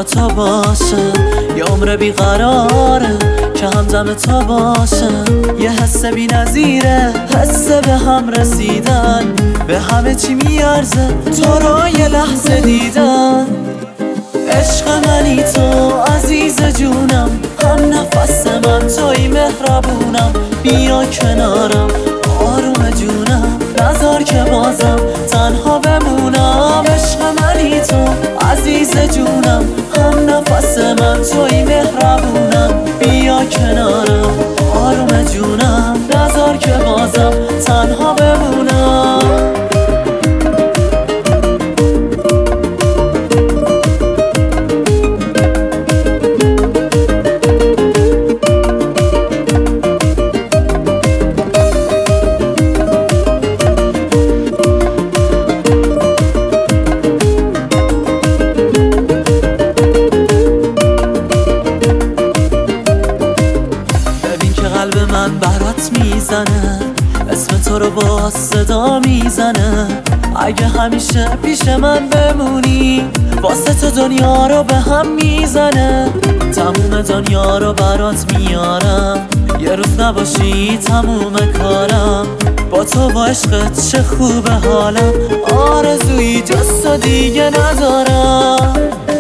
با تو باشم، یه عمر بیقراره که همدم تو باشم. یه حس بی نظیره، حس به هم رسیدن، به همه چی میارزه تو رو یه لحظه دیدن. عشق منی تو عزیز جونم، هم نفس من توی مهربونم. بیا کنارم آروم جونم، نذار که بازم تنها بمونم. عشق منی تو عزیز جونم، هم نفس من توی مهربونم. بیا کنارم آروم جونم، نذار که بازم تنها بمونم. قلب من برات میزنه، اسم تو رو با صدا میزنه. اگه همیشه پیش من بمونی، واسه تو دنیا رو به هم میزنه. تموم دنیا رو برات میارم، یه روز نباشی تموم کارم. با تو با عشقت چه خوبه حالم، آرزویی جز تو دیگه ندارم.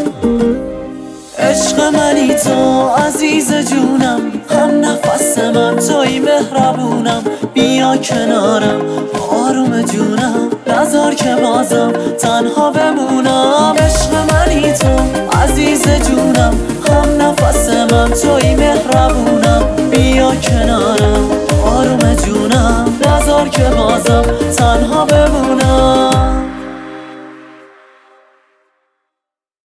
عشق منی تو عزیز جونم، هم نفس من توی مهربونم. بیا کنارم آروم جونم، نذار که بازم تنها بمونم. عشق منی تو عزیز جونم، هم نفس من توی مهربونم. بیا کنارم آروم جونم، نذار که بازم تنها بمونم.